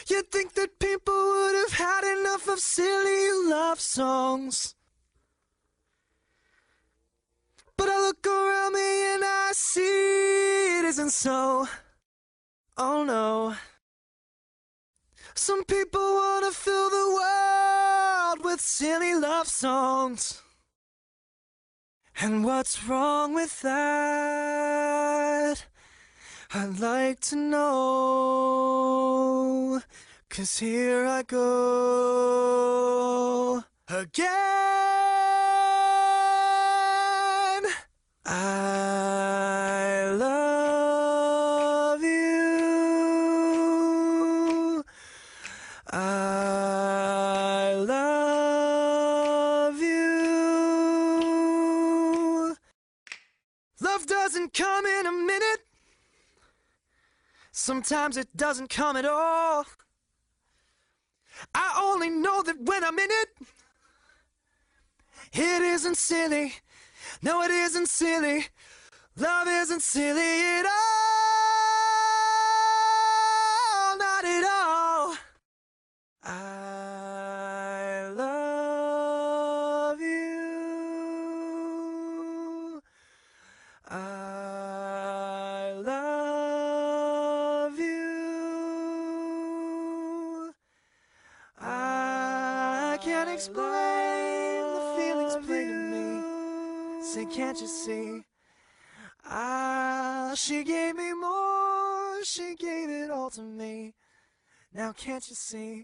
You'd think that people would have had enough of silly love songs. But I look around me and I see it isn't so. Oh no. Some people wanna fill the world with silly love songs. And what's wrong with that? I'd like to know. 'Cause here I go again. I love you. I love you. Love doesn't come in a minute. Sometimes it doesn't come at all. I only know that when I'm in it, it isn't silly. No, it isn't silly. Love isn't silly at all. Not at all. I love you. I love you. I can't explain the feelings plain to me. Say, can't you see? She gave me more. She gave it all to me. Now can't you see?